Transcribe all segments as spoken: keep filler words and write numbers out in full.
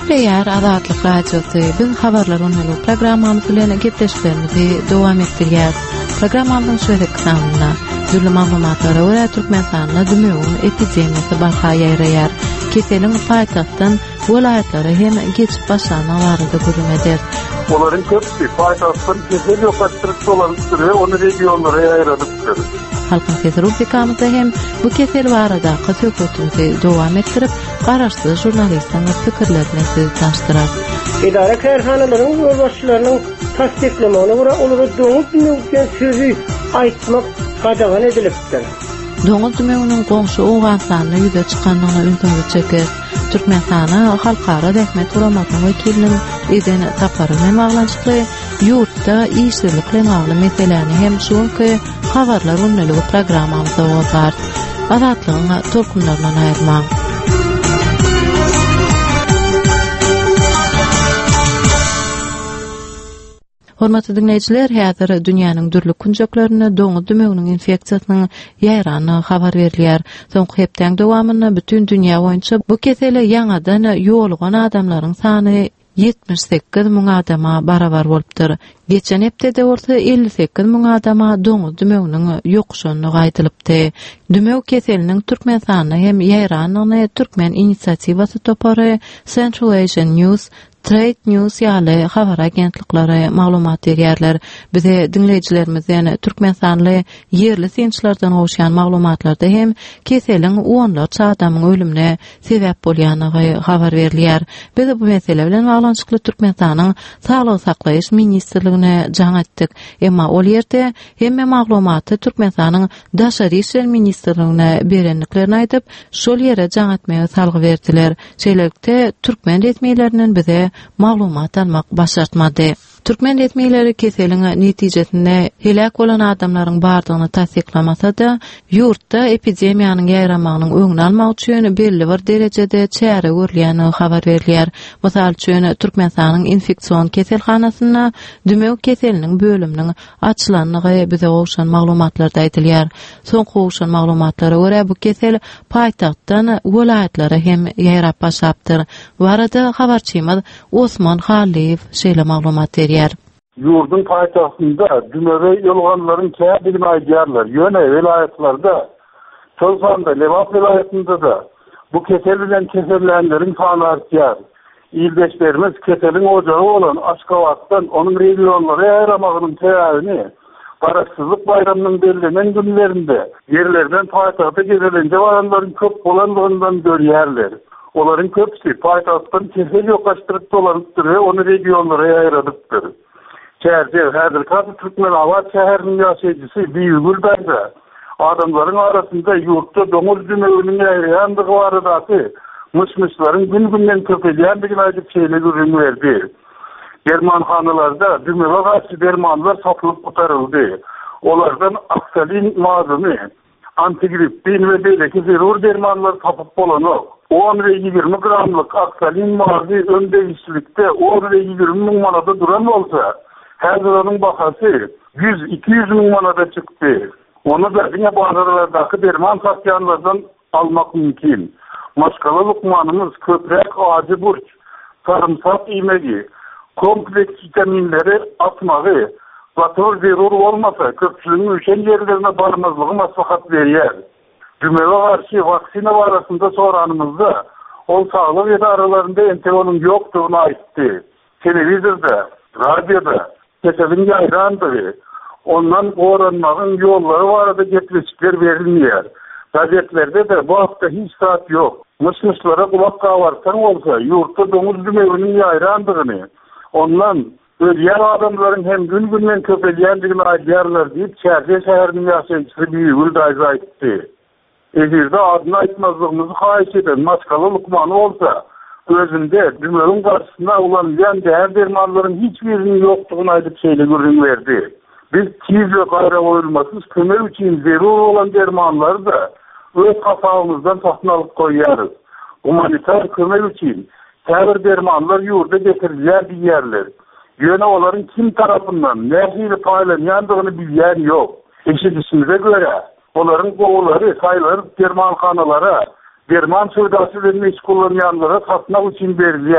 Ýer Azatlyk radiosu biz habarlar öňüne programmamy bilen gepleşýärmizi dowam etdirýär. Programmanyň şeýle kısalyna türli maglumatlary we Türkmenistanyň dümegi epidemiýasy barha ýaýraýar. Keseliň paýtagtdan welaýatlary hem geçip başlanalary da görülmeder. Olaryň köpsi paýtagtdan kesel ýokatdyryp dolanýar, ony regionlara ýaýradypdyr. Halkın sesi rubrikamızda hem bu kesel barada söhbetimizi dowam ettirip, garaşsyz jurnalistlerin pikirlerini sizi tanıştyrar. İdare kärhanalaryň ýolbaşçylarynyň tasdiklemegine görä olara doňuz dümegden sözü aýtmak gadagan edilipdir. Doňuz dümeginiň goňşy Owganstanyna ýüze çykanlygyna ünsüňiz çeker. Türkmenistana halkara rahmet uramatyň wekiliniň eden taparyny maglançykly ýurtda işsizlikle bagly meseleni hem şonky habarlar öňüne programmamyzda bolýar. Azatlygyň torkumlaryndan aýrmak. Hormatly dinleyijiler, häzir dünýäniň dürli kunjaklarynda doňuz dümeginiň infeksiýasynyň ýaýrany habar berilýär. Soňky hepden dowamyny bütün dünýä boýunça bu kesele ýaňadan ýolugan adamlaryň sany yetmiş sekiz müň adama barabar bolupdyr. Geçen hepde orta elli sekiz müň adama doňuz dümeginiň ýokuşuny gaýdylypdy. Dümeg keseliniň Türkmenistanyna hem ýaýranyny Türkmen inisiatiwasy topary Central Asian News Trade News ýaly habar agentliklary maglumat berýärler. Bize dinleyijilerimizden Türkmenistanyň yerli synçylardan goşýan maglumatlarda hem keseliň onlarça adamyň ölümine sebäp bolýanyny habar berilýär. Biz bu mesele bilen baglanşykly Türkmenistanyň Saglyk saklaýyş ministrligine jaň etdik. Emma ol ýerde hemme maglumaty Türkmenistanyň Daşary işler ministrligine berenliklerini aýdyp, şol ýere jaň etmege salgy berdiler. Şeýlelikde Türkmen resmiýetleriniň bize maglumat almak başartmady. Türkmen resmiýetleri keseliň netijesinde helak bolan adamlaryň bardygyny tasdiklamasa-da, ýurtda epidemiýanyň ýaýramagynyň öňüni almak üçin belli bir derejede çäre görülýäni habar berilýär. Mysal üçin Türkmenistanyň infeksion keselhanasyna dümeg keseliniň bölüminiň açylanlygy bize goşan maglumatlarda aýdylýar. Soňky goşan maglumatlara görä bu kesel paýtagtdan welaýatlara hem ýaýrap başapdyr. Bu arada habarçymyz Osman Haliyev şeýle maglumat berýär. Yurdun paytahtında dümege yolganların kaya bilme aydiyarlar. Yöne velayetlarda, Çolsan'da, Levap velayetinde da bu keselilen kesellenlerin kanı artiyar. İldeşlerimiz keselin ocağı olan Aşkavat'tan onun regionları ayıramağının teyarını Baraksızlık bayramının belirlenen günlerinde yerlerden paytahta gezilince varanların köp olanlarından görüyorlar. Onların köpsi paytahttan kesel yokaştırıp dolanıptır ve onu regionlara ayıradıptır. Çerçe, häzir katı Türkmen Avat şäheriniň ýaşaýjysy Biýgül Bäýza adamlaryň arasynda ýurtda doňuz dümeginiň ýaýrandygy barada myşmyşlaryň gün-günden köpelýändigini aýdyp şeýle görüň berdi. Germanhanalarda dümege garşy dermanlar satylyp gutaryldy. Olardan aksalin mazyny, antigripin we beleki zerur dermanlar tapyp bolanyp on we ýygrimi gramlyk aksalin mazy öndegişlikde on we ýygrimi müň manada duran bolsa, häzir onuň bahasy yüz iki yüz müň manada çykdy. Onu da diňe bazarlardaky derman satýanlardan almak mümkin. Maşgaly lukmanymyz köprek ağacı burç, sarımsak iýmegi, kompleks vitaminleri atmagy, bator zerur bolmasa köpçüligiň üçen ýerlerine barmazlygy maslahat berýär. Dümege garşy vaksina barasynda soranymyzda ol saglyk edaralarynda entegonun ýokdugyny aýtdy. Telewizorda, radioda keselin ýaýrandygy, ondan goranmagyň ýollary barada getirişler berilmeýär. Gazetlerde de bu hafta hiç saat ýok. Myşmyşlara kulak gabarsaň bolsa, ýurtda doňuz dümeginiň ýaýrandygyny, ondan ölýän adamlaryň hem gün-günden köpelýändigini aýdýarlar diýip Çerçe şäheriniň ýaşaýjysy Biýgül Bäýza aýtdy. Egerde adyny aýtmazlygymyzy haýyş eden maşgaly lukmany bolsa, özünde dümegin garşysynda ulanýan däher dermanlaryň hiç biriniň ýokdugyny aýdyp şeýle görüň berdi. Biz tiz we gaýra goýulmasyz kömek üçin zerur bolan dermanlary da öz hasabymyzdan satyn alyp goýýarys. Humanitar kömek üçin her dermanlar ýurda getirilýär diýerler. Ýöne olaryň kim tarapyndan nähili paýlanýandygyny bilýän ýok. Eşidişimize görä olaryň gowlary saýlar dermanhanalara, derman söwdasy bilen meşgullanýanlara satmak üçin berilýär.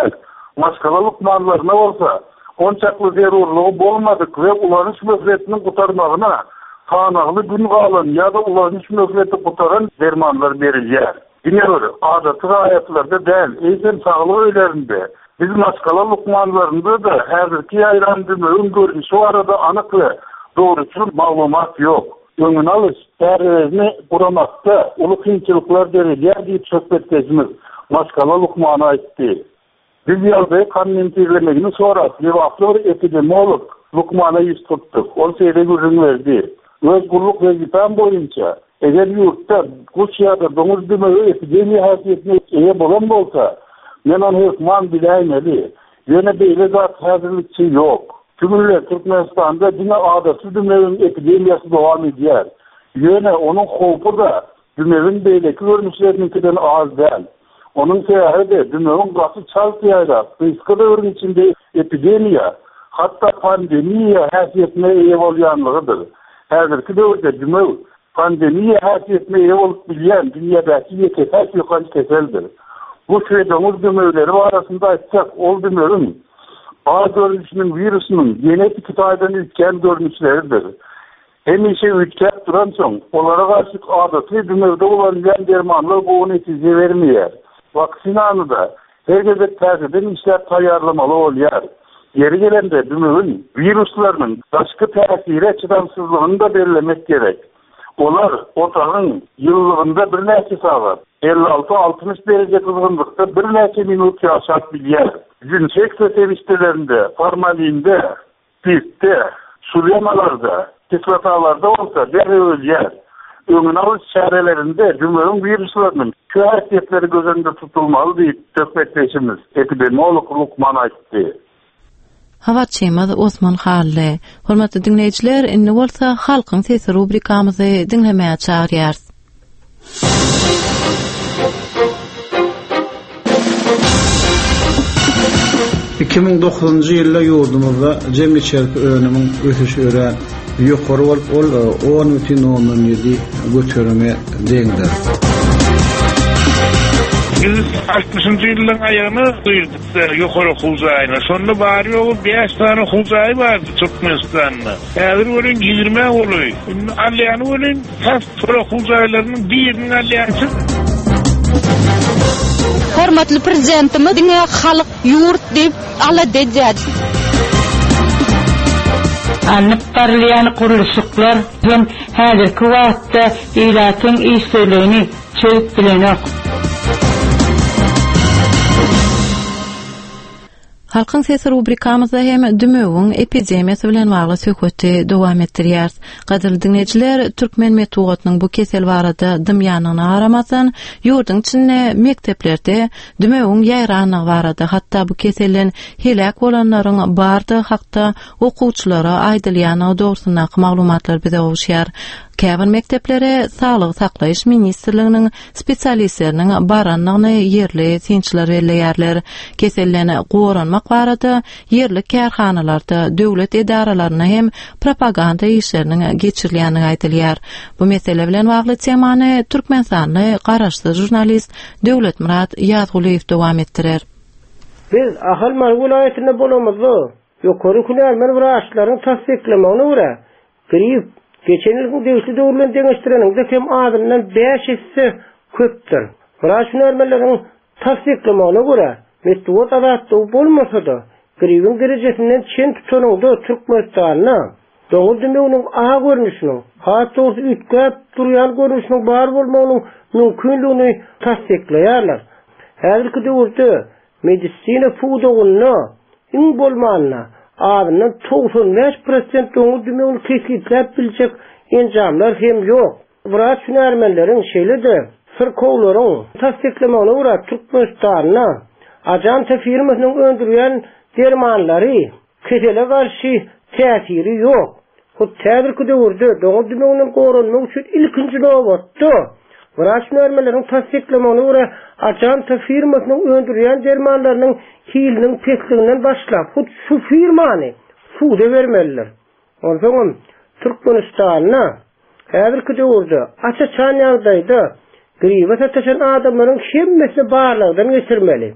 Maskala lukmanlarına olsa onçaklı zerurluğu bolmadık ve ulanış möhretinin kutarmağına tanağlı gün kalan ya da ulanış möhreti kutaran dermanlar verilyer. Yine böyle adatı ayetlarda değil, eğitim sağlığı öylerinde. Biz maskala lukmanlarında da hazırki yayran dümöğün görünüşü arada anık ve doğruçul malumat yok. Öngün alış, değerlerini kuramakta ulu kıyımçılıklar verilyer deyip söhbet gezimiz maskala lukmana aitti. Biz yalda kan intirlemegini sonra cevaplı bir epidemiolog Lukman'a yüz tuttuk. O seyre gözün verdi. Özgürlük vezifen boyunca eğer yurtta kuş ya da domuz dümeği epidemi hasiyetine eye bolan olsa menan hükman bileymeli. Yine böyle zat hazırlıkçı yok. Tümüyle Türkmenistan'da yine adası dümeğin epidemiyası devam ediyor. Yine onun korku da dümeğin beyleki görünüşlerininkinden az değil. Onun seyahede dümeğin gası çalsıyayla kıyıskı dövrün içinde epidemiya hatta pandemiye hasiyetine eye olayanlığıdır. Hazırki dövrde dümeği pandemiye hasiyetine eye olup bilen dünyadaki yekefes yukarı keseldir. Bu süreçimiz dümeğleri arasında açacak ol dümeğin A görünüşünün virüsünün genetik kitaydan ütken görünüşleridir. Hem işe ütkep duran son, onlara karşı adatlı dümeğde olan yan dermanlar bu netice vermiyor. Vaksinanı da herkese tercihden işler tayarlamalı oluyor. Yeri gelende dümeğin virüslerinin başka tesire çıdansızlığını da belirlemek gerek. Onlar otağın yıllığında bir neyse sağlar. elli altı altmış derece kızgınlıkta bir neyse minut yaşat bilyer. Zinfekse seviştelerinde, formalinde, pistte, sulemalarda, kislatalarda olsa deri ölyer. Öngün alış çarelerinde dümeğin virüslerinin köy hareketleri göz önünde tutulmalı deyip söhbetleşimiz epidemiolog Lukman aitti. Havatçymyz Osman Halle. Hormatly dinleyijiler, indi bolsa halkyň sesi rubrikamyzy dinlemäge çagyrýarys. iki ming dokuzuncu ýylda ýurdumyzda jemgyýetçilik önümiň ösüşi ören ýokary bolup ol on бүтүн ондон ýedi götürme deňdir. Biz altmışıncı yılın ayağını duyurduk yukarı Hulzay'ına. Sonra bari o beş tane Hulzay vardı Türkmenistan'da. Eğer olun yirmi oluyor. Allayanı olun tas sonra Hulzay'larının birinin allayansı. Hormatly prezidentimiz diňe halyk ýurt diýip ala dejäd. Anyp barlayan gurulşyklar hem häzirki wagtda ýylatyň işlerini çöp bilenok. Halkyň sesi rubrikamyzda hem dümeğiň epidemiýasy bilen bagly söhbeti dowam etdirýäris. Gaderly dinleyijiler, türkmen metugatynyň bu kesel barada dymýanyna garamasyn, ýurdun içinde mekteplerde dümeğiň ýaýranyny barada hatda bu keselden helak bolanlaryň bardy hakda okuwçylara aýdylýany dogrusyna maglumatlar bize gowşýar. Käbir mekteplere Sağlyk saklaýyş ministrliginiň spesialistleriniň baranlygyny yerli sinçiler belleýärler. Keselleni goranmak barada yerli kärhanalarda döwlet edaralaryna hem propaganda işleriniň geçirilýäni aýdylýar. Bu mesele bilen bagly temany Türkmenistanly garaşly jurnalist Döwletmurat Ýazguliýew dowam etdirer. Biz ahal vilayetinde bolamyzdy. Ýokary kunärmen wraçlaryň tasdiklemegine görä grip geçen ýylyň döwletli döwürlen deňeşdirenin de hem adamdan beş hisse köpdir. Wraçlarmalaryň tasdiklemegine görä metuat adatda bolmasa-da gripin derecesinden çen tutanyňda Türkmenistanyna doňuz dümeğiniň A görnüşiniň hatda ütkäp durýan görnüşiniň bar bolmagynyň mümkinligini tasdikleýärler. Häzirki döwürde medisina fudagyna iň bolmanyna adamdan doksan beş prosent doňuz dümeğini keslitläp biljek enjamlar hem ýok. Wraç hünärmenleriň şeýle-de sirkowlaryň tasdiklemegine görä Türkmenistanyna ajanta firmasynyň öndürýän dermanlary kesele garşy täsiri ýok. Bu täzirki döwürde doňuz dümeğiniň goranmagy üçin ilkinji nowatda wraç hünärmenleriň tasdiklemegine görä ajanta firmasynyň öndürýän dermanlarynyň hiliniň pesliginden başlap şu firmany suda bermeliler. Ondan Türkmenistan'a häzirki döwürde açaçan ýagdaýda gripa tataşan adamlaryň hemmesi barlygdan geçirmeli.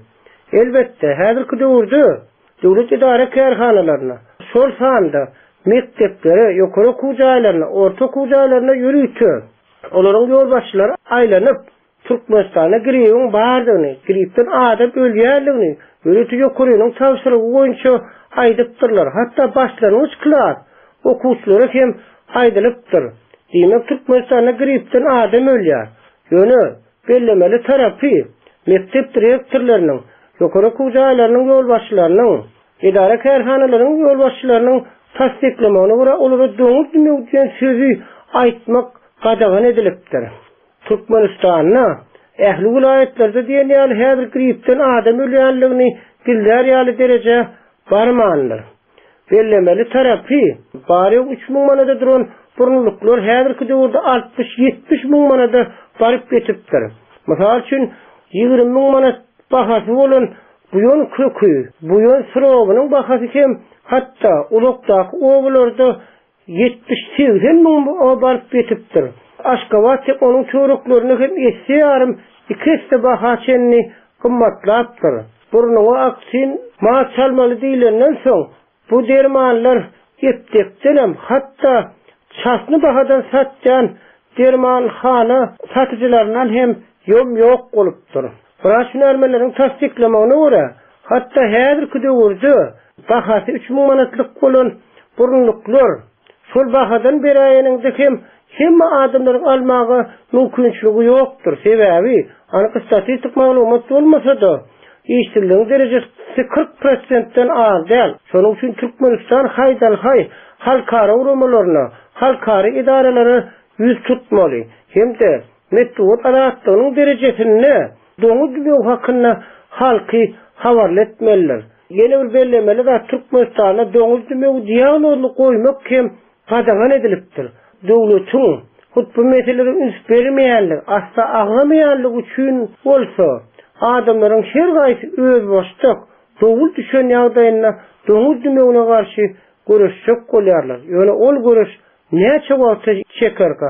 Elbette, häzirki döwürde döwlet idare kärhanalarına, şol sanda mekteplere, ýokary okuw jaýlaryna, orta okuw jaýlaryna ýürüýtür. Olaryň ýolbaşçylary aýlanyp Türkmenistana giriýän bardygyny, giripden adam ölýärligini, öýreti ýokarynyň tawsiýeleri boýunça aýdypdyrlar. Hatda başlangyç klas okuwçylary hem aýdylypdyr. Diýmek Türkmenistana giripden adam ölýär. Ýöne bellemeli terapi mektep direktorlarynyň, ýokary okuw jaýlarynyň ýolbaşçylarynyň, idare kärhanalarynyň ýolbaşçylarynyň tasdiklemegine görä olara döňüp diýen sözi aýtmak gadagan edilipdir. Türkmenistanyna ähli vilayetlerde diýen ýaly häzir giripden adam ölýänligini bilýär ýaly derece barmandyr. Bellemeli terapi bari üç ming manada duran burunluklar häzirki döwürde altmış ýetmiş ming manada baryp getipdir. Mysal üçin ýygrimi ming manat bahasy bolan buýan kökü, buýan syrogynyň bahasy hem hatda ulukdaky owalarda yetmiş segsen ming baryp getipdir. Aşgabat onun çöreklerini hem esse yarım ikisi bahaçenni kımmatlaptır. Burnuğa aksin ma çalmalı değillerinden son bu dermanlar eptektenem hatta çasını bahadan satcan derman xana satıcılarından hem yom yok olupdur. Bıraşın ermelerin tasdiklemağına uğra hatta häzir küdüğürdü bahası üç ming manatlık olan burunluklar sol bahadan bir ayınında hem hemme adamların almağı mümkünçülüğü yoktur. Sebebi, anık statistik maglumat olmasa da işsizliğin derecesi kırk prosentden az değil. Şonun için Türkmenistan haydal hay halkara uramalarına, halkara idarelere yüz tutmalı. Hem de mettuğut arattığının derecesini doğu dünya hakkında halkı havarletmeliler. Yeni bir bellemeli de Türkmenistan'a doğu dünya diyaloglu koymak hem kadagan ediliptir. Döwletin hutbu meselelere üns bermeýänlik, asla aglamaýanlyk üçin bolsa, adamlaryň her gaýsy öz başlyk, dogul düşen ýagdaýyna, dogul dümegine garşy görüşjek bolýarlar. Ýöne ol görüş näçe wagt çekerkä.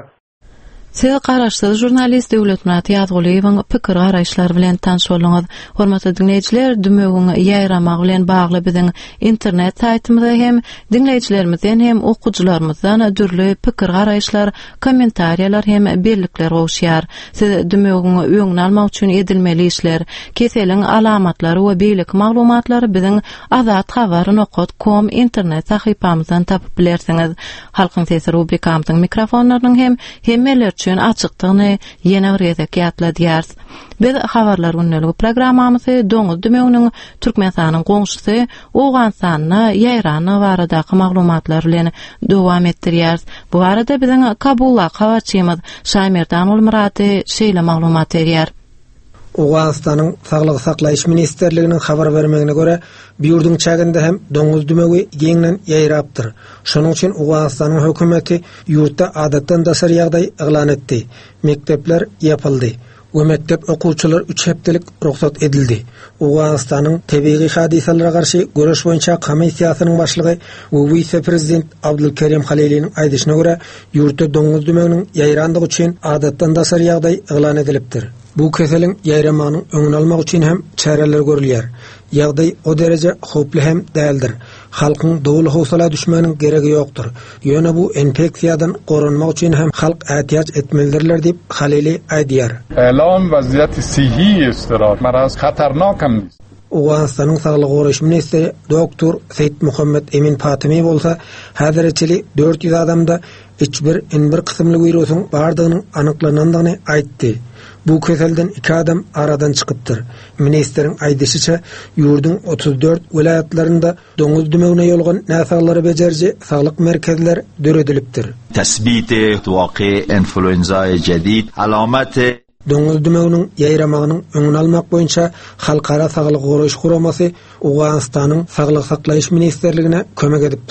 Siz garaşsyz jurnalist Döwlet Murat Ýazguliýewiň pikir garaşlary bilen tanış bolňyz. Hormatly dinleýijiler, dümegini ýaýramak bilen bagly biziň internet saýtymyzda hem dinleýijilerimizden hem okuwçylarymyzdan dürli pikir garaşlar, kommentariýalar hem bellikler gowşýar. Siz dümegini öňüne almak üçin edilmeli işler, keseliň alamatlary we beýlik maglumatlary biziň azat habar nokta com internet sahypamyzdan tapyp bilersiňiz. Halkyň sesi rubrikamyzyň mikrofonlarynyň hem hemmeler üçin açykdygyny ýene bir ýerde ýatladýar. Biz habarlar günneligi programmamyzy Doňuz dümeginiň Türkmenistanyň goňşysy Owganstanyna ýaýrany baradaky maglumatlar bilen dowam etdirýär. Bu arada biziň Kabulda habarçymyz Şaýmerdan Ulmurady şeýle maglumat berýär. Owganstanyň Saglyk saklaýyş ministerliginiň habar bermegine görä, bu ýurduň çäginde hem doňuz dümegi ýeňden ýaýrapdyr. Şonuň üçin Owganstanyň hökümeti ýurtda adatdan dasar ýagdaý eglan etdi. Mektepler ýapyldy. We mektep okuwçylar üç hepdelik ruhsat edildi. Owganstanyň tebigy hadisalara garşy görüş boýunça komissiýasynyň başlygy we vice-prezident Abdulkerim Haliliň aýdyşyna görä, ýurtda doňuz dümeginiň ýaýrandygy üçin adatdan dasar ýagdaý eglan edilipdir. Bu keseliň ýaýramanyň öňüni almak üçin hem çäreler görülýär. Ýagdaý o derece hoply hem däldir. Halkyň dowul howsala düşmäniniň geregi ýokdur. Ýöne bu infeksiýadan gorunmak üçin hem halk ähtiýaç etmelidirler diýip Halili aýdýar. E'lom vaziyeti sihi istirar. Maraz hatarnokam. Owganstanyň saglyk goraş ministri doktor Seyit Muhammed Emin Patimi bolsa, häzirçili dört yüz adamda hiç bir inbir kısımly wirusyň bardygyny anyklanandygyny aýtdy. Bu keselden iki adam aradan çıkıptır. Ministrin aýdyşyça, ýurdun otuz dört vilayatlarında doňuz dümegine ýolgan näsaglary bejerji saglyk merkezler döredilipdir. Tesbiti waqi influenza jedid alamati doňuz dümeginiň ýaýramagynyň öňüni almak boýunça Halkara Saglyk Goraş Guramasy Owganstanyň Saglyk saklaýyş ministerligine kömek edipdir.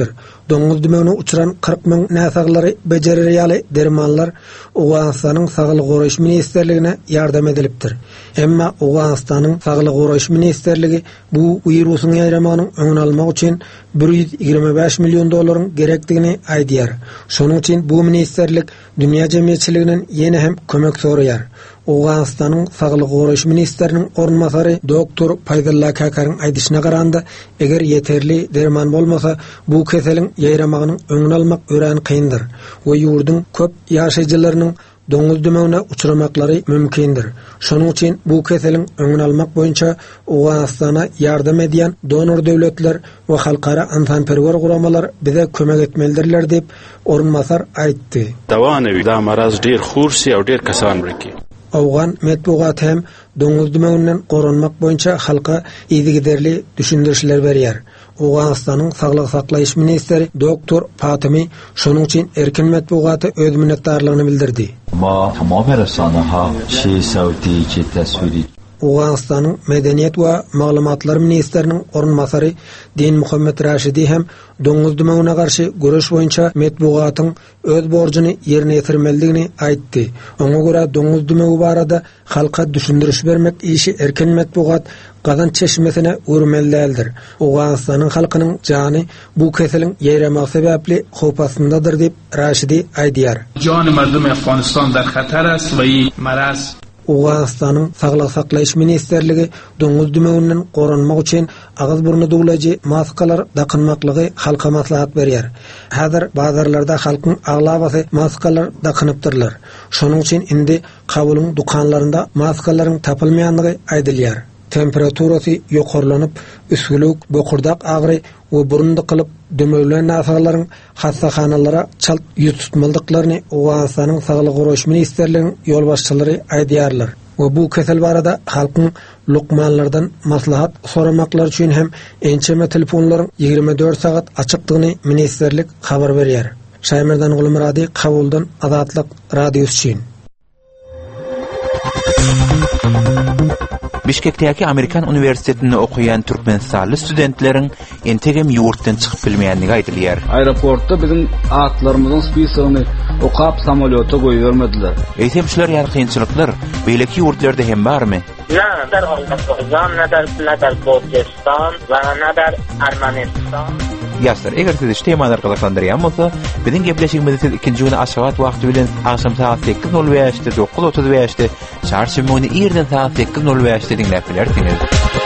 doňuz dümegine uçuran kırk müň näsaglary bejerir ýaly dermanlar Awganistanyň Saglyk goraýyş ministrligine ýardam edilipdir. Emma Awganistanyň Saglyk goraýyş ministrligi bu wirusyň ýaýramanyň öňüni almak üçin bir yüz ýigirme beş million dollaryň gerekdigini aýdýar. Şonuň üçin bu ministrlik dünýä jemgyýetçiliginiň ýene hem kömek soraýar. Awganistanyň Saglyk goraýyş ministriniň ornmasary doktor Paýdalla Kakaryň aýdyşyna garanda, eger ýeterli derman bolmasa, bu keseliň ýaýramagynyň öňüni almak ören kyndyr. We ýurduň köp ýaşaýjylarynyň doňuz dümegine uçuramaklary mümkindir. Şonuň üçin bu keseliň öňüni almak boýunça Awganistana ýardam edýän donor döwletler we halkara antanperwer guramalar bize kömek etmelidirler diýip ornmasar aýtdy. Dawany da maraz dir hursi ýa dir kasan birki. Awgan metbugat hem doňuz dümeginden goranmak boýunça halka ýygyderli düşündirişler berýär. Awganistanyň Saglyk saklaýyş ministri doktor Fatimi şonuň üçin erkin metbugaty öz minnetdarlygyny bildirdi. Ma tamam resanaha şeý sawti tasviri Awganistanyň Medeniýet we Maglumatlar ministriniň ornmasary Din Muhammed Raşidi hem doňuz dümegine garşy göreş boýunça metbugatyň öz borjyny ýerine ýetirmelidigini aýtdy. Oňa görä doňuz dümegi barada halka düşündiriş bermek işi erkin metbugat gazan çeşmesine urmellidir. Awganistanyň halkynyň jany bu keseliň ýaýramak sebäpli howpasyndadyr diýip Raşidi aýdýar. Jany mardum Afganistan dar hatar ast we maraz Awganistanyň Saglyk saklaýyş ministrligi doňuz dümeginden goranmak üçin agyz burnu duglagy maskalar dakynmaklygy halka maslahat berýär. Häzir bazarlarda halkyň aglabasy maskalar dakynıpdyrlar. Şonuň üçin indi kabulyň dukanlarynda maskalaryň tapylmaýanlygy aýdylýar. Temperaturasy ýokarlanyp, üskülük, bokurdak agry we burunda kylyp dömeglen nasalaryň hassahanalara çalt ýutulmalyklaryny Awganistanyň Saglyk goraýyş ministrliginiň ýol başçylary aýdýarlar. We bu kesel barada halkyň lukmanlardan maslahat soramaklar üçin hem ençeme telefonlaryň ýigirme dört sagat açykdygyny ministrlik habar berýär. Şaýmerdan Gulmurady Kabuldan Azatlyk radiosu üçin. Bişkekdäki Amerikan Üniversitetinde okuyan Türkmenistanly studentleriň entegem ýurtdan çykyp bilmeýänligi aýdylýar. Aeroportda bizim atlarymyzyň spisygyny okap samolyota goýbermediler. Eýsem şular ýa kynçylyklar beýleki ýurtlarda hem barmy? Ne der Azerbaycan, ne der ne der Gürcistan ve ne der Ermenistan. Ýaşlar, eger siz temalar gyzyklandyrýan bolsa, biziň gepleşigimizi siz ikinji güni aşagat wagty bilen akşam saat sekiz nol beşde dokuz otuz beşde çarşymyny ýerden saat sekiz nol beşde dinläp bilersiňiz.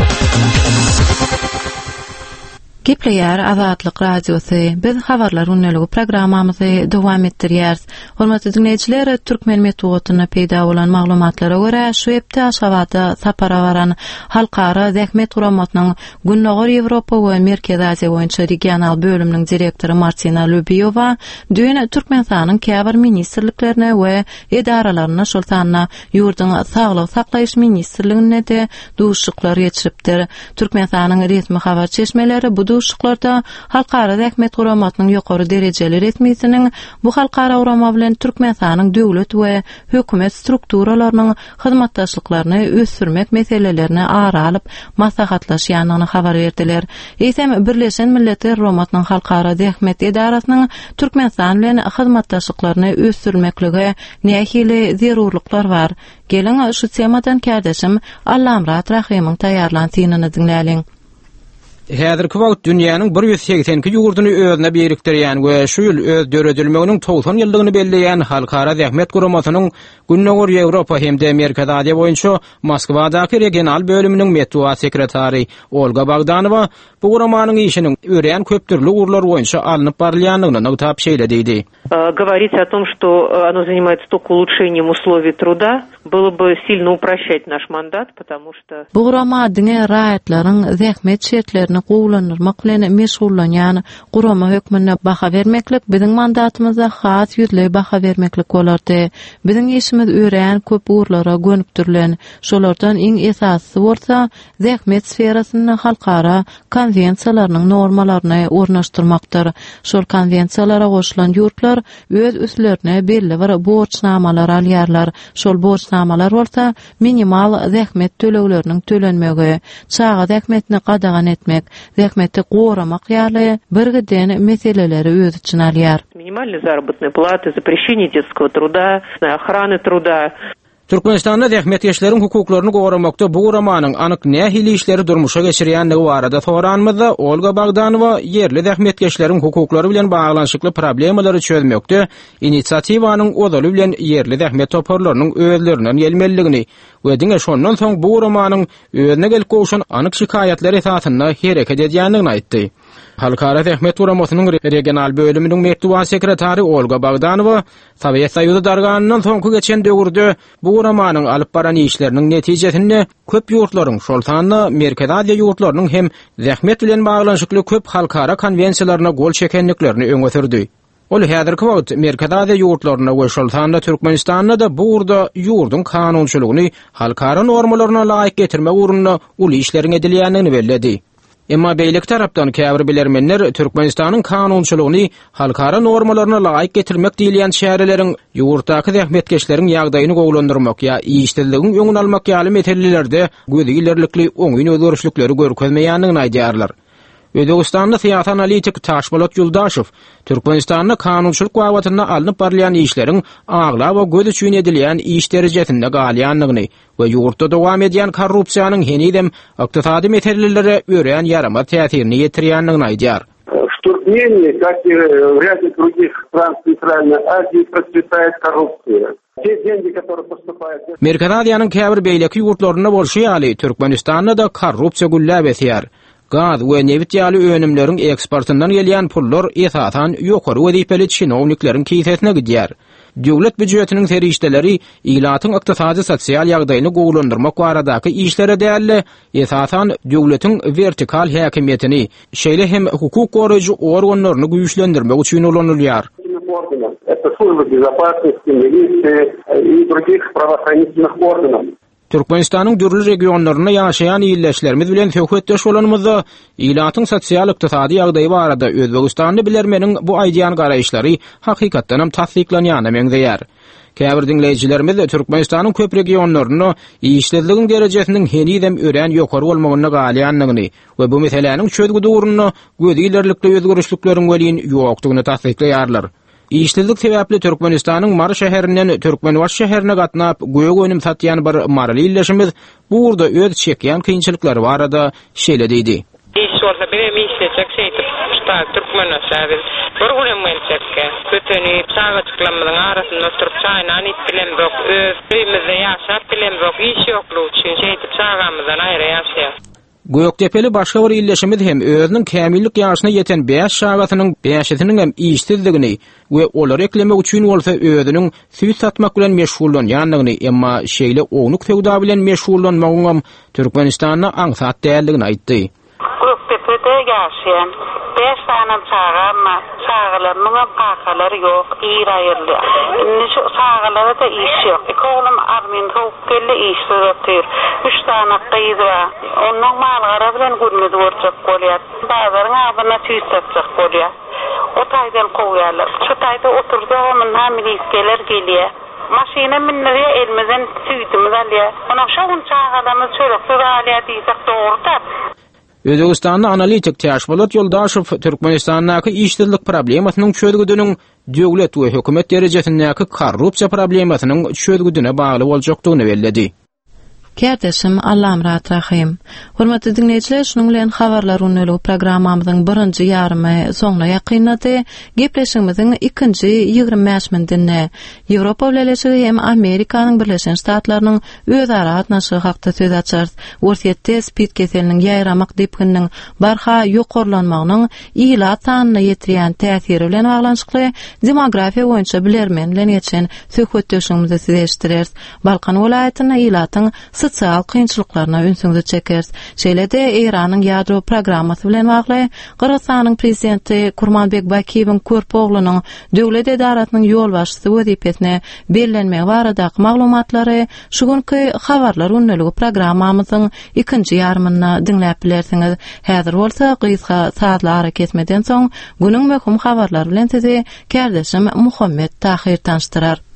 Gepleýär Azatlyk radiosy. Biz habarlar unneligi programmamyzy dowam etdirýäris. Hormatly dinleýijiler, türkmen metbugatyna peýda bolan maglumatlara görä, şu hepde Aşgabatda sapara baran halkara zähmet guramatynyň Günnäger Ýewropa we Merkez Aziýa boýunça regional bölüminiň direktory Martina Lubiýowa dün Türkmenistanyň käbir ministrliklerine we edaralaryna şol sanna ýurduň saglyk saklaýyş ministrligine de duşuklar ýetiripdir. Türkmenistanyň resmi habar çeşmeleri bu duşuklarda halkara zähmet guramatynyň ýokary derejeli resmiýetiniň bu halkara urama bilen Türkmenistanyň döwlet we hökümet strukturalarynyň hyzmatdaşlyklaryny ösürmek meselelerini ara alyp maslahatlaşýanyny habar berdiler. Eýsem Birleşen Milletler Romatynyň halkara zähmet edarasynyň Türkmenistan bilen hyzmatdaşlyklaryny ösürmekligi nähili zerurluklar bar. Geleň şu temadan kärdeşim Allamrat Rahimyň taýýarlanýanyny dinläliň. Häzirki wagt dünýäniň bir yüz seksenki ýurduny özüne birikdirýän we şu ýyl öz döredilmeginiň toğsan ýyldygyny belleýän halkara zähmet guramasynyň Günnäger Ýewropa hemde Merkez Aziýa boýunça Moskwadaky regional bölüminiň metbuat sekretary Olga Bogdanowa bu guramanyň işiniň ören köpdürli urlar boýunça alınıp barylýanlygyny nagtap şeýledidi. Говорить о том, что оно занимается только улучшением условий труда, было бы сильно упрощать наш мандат, потому что bu gurama diňe raýatlaryň zähmet şertlerini gowlanyrmak bilen meşgullanýan gurama hökmüne baha bermeklik biziň mandatymyza has ýüzle baha bermeklik bolardy. Biziň işimiz ören köp urlara gönüpdirilen, şolardan iň esasy bolsa zähmet sferasyny halkara konwensiýalarynyň normalaryny ornaşdyrmakdyr. Şol konwensiýalara goşulan ýurtlar öz üstlerine belli bir borçnamalar alýarlar. Şol borçnamalar başlamalar bolsa minimal zähmet tölegleriniň tölenmegi, çağa zähmetini qadagan etmek, zähmeti goramak ýaly bir giden meseleleri öz içine alýar. Минимальной заработной платы, запрещение детского труда, охраны труда. Türkmenistanda zähmetkeşleriň hukuklaryny goramakda bu guramaanyň anyk nähili işleri durmuşa geçirýänligi barada soranmyda Olga Bagdanowa yerli zähmetkeşleriň hukuklary bilen baglanyşykly problemalary çözmekde inisiatiwanyň odaly bilen yerli zähmet toparlarynyň özlerinden gelmeligini we diňe şondan soň bu guramanyň özüne gelip goşan anyk şikaýetler esasynda hereket edýändigini aýtdy. Halkara zähmet guramasynyň regional bölüminiň mektuba sekretary Olga Bagdanowa Sovet Soýuzy darganynyň soňky geçen döwürde bu guramanyň alyp baran işleriniň netijesinde köp ýurtlaryň, şol sanly Merkez Aziýa ýurtlarynyň hem zähmet bilen baglanyşykly köp halkara konwensiýalaryna gol çekenliklerini öňe sürdi. Ol häzirki wagt Merkez Aziýa ýurtlaryna we şol sanly Türkmenistanda da bu urda ýurdun kanunçylygyny halkara normalaryna laýyk getirmek ugrunda uly işleriň edilýändigini belledi. Emma beýlik tarapdan käbir bilermenler Türkmenistanyň kanunçylygyny halkara normalaryna laýyk getirmek diýilýän şäherleriň ýurtdaky zähmetkeşleriň ýagdaýyny gowlandyrmak ýa işçiligiň öňüni almak ýaly meselelerde gözi ilerlikli oňyň özgörüşlikleri görkezmeýändigini aýdýarlar. Özbegistanda syýasat analitik Taşpolat Ýuldaşow Türkmenistanda kanunçylyk wawatyna alınıp barlayan işleriň agla we göz üçin edilýän iş derejesinde galýanlygyny we ýurtda dowam edýän korrupsiýanyň henidem ykdysady meselelere ören ýarama täsirini ýetirýändigini aýdýar. В Туркмении, как и в ряде других стран Центральной Азии, процветает коррупция. Те деньги, которые поступают... Merkez Aziýanyň käbir beýleki ýurtlaryna bolşy ýaly Türkmenistanda da korrupsiýa güllä besýär. Gaz we neft ýaly önümleriň eksportyndan gelýän pullar esasan ýokary wezipeli çinownikleriň kisesine gidýär. Döwlet büdjetiniň serişdeleri ilatyň ykdysady sosial ýagdaýyny gowlandyrmak baradaky işlere däli esasan döwletiň vertikal häkimiýetini, şeýle hem hukuk goraýjy organlaryny güýçlendirmek üçin ulanylýar. Это служба безопасности, милиции и других правоохранительных органов. Türkmenistanyň dürli regionlaryna ýaşaýan ýyldaşlarymyz bilen söhbetdeş bolanymyzda ilatyň sosial ykdysady ýagdaýy barada Özbegistanyny bilermeniň bu aýdýan garaýşlary hakykatdan hem tasdiklanýany meňzeýär. Käbir dinleýijilerimiz Türkmenistanyň köp regionlaryny işsizligiň derejesiniň henidem ören ýokary bolmagyna galýanlygyny we bu meseleniň çözgüdi ugrunda gözi ilerlikli özgörüşlikleriň welin ýokdugyny tasdiklaýarlar. İşsizlik sebäpli Türkmenistanyň Mary şäherinden Türkmenbaş şäherine gatnap göýe önüm satýan bir marly ýyldaşymyz bu urda öz çekýän kynçylyklary barada şeýle diýdi. Iş bolsa benim işlejek şeýdi. Şta Türkmenbaş şäheri bir gurem mençekke. Kötüni çağaçyklamyň arasynda turup çaýnan it bilen bok öz birimizde ýaşap bilen bok iş ýoklugy üçin şeýdi çağamyzdan aýra ýaşaýar. Göýekdepeli başga bir ýyldaşymyz hem özüniň kämillik ýaşyna ýeten beş şagatynyň beşisiniň hem işsizligini we olary eklemek üçin bolsa özüniň süýt satmak bilen meşgullanýanlygyny emma şeýle oňluk sowda bilen meşgullanmagyň Türkmenistanyň aňsat däldigini aýtdy. Göýekdepede ýaşaýan beş tane çağam, çağalarymyň pakalary ýok, ýer aýyrly. Indi şu çağalara da iş ýok. Oğlum armyn howp geldi iş soratyr. Üç tane gyzy bar. Onuň malgara bilen gürmedi borçak bolýar. Bazaryň abyna süýt satjak bolýar. O taýdan goýarlar. Şu taýda otursa men hamiliskeler gelýär. Maşina minleri elmeden süýtimiz alýar. Ona şoň çağalarymyz çörek alýar diýsek dogry. Özbegistanyň analitik Taşpolat Ýuldaşow Türkmenistanyň işsizlik problemasynyň çözgüdiniň döwlet we hökümet derejesindäki korrupsiýa problemasynyň çözgüdine bagly boljakdygyny belledi. Kerdeşim Allaham rahat rahim. Hormatly dinleyijiler, şunun bilen habarlar unuly programmamyzyň birinji ýarymy soňuna ýakynlady. Gepleşigimiziň ikinji ýygrimi beş minitine Ýewropa bileşigi hem Amerikanyň Birleşen Ştatlarynyň özara atnaşy hakda söz açar. Worsetde spid keseliniň ýaýramak depkiniň barha ýokarlanmagynyň ilat sanyna ýetirýän täsiri bilen baglanyşykly demografiýa boýunça bilermen bilen geçen söhbetdeşigimizi size eşitdireriz. Balkan welaýatyna ilatyň sosial kynçylyklaryna ünsüňizi çekeriz. Şeýle-de Iranyň ýadro programmasy bilen bagly Gyrgyzstanyň prezidenti Kurmanbek Bakiýewiň körp oglunyň döwlet edaratynyň ýolbaşçysy wezipesine bellenmegi baradaky maglumatlary şu günkü habarlar unuly programmamyzyň ikinji ýarymyna dinläp bilersiňiz. Häzir bolsa gysga saatlar ketmeden soň günüň möhüm habarlary bilen sizi Kerdeşim Muhammed Tahir tanıştyrar.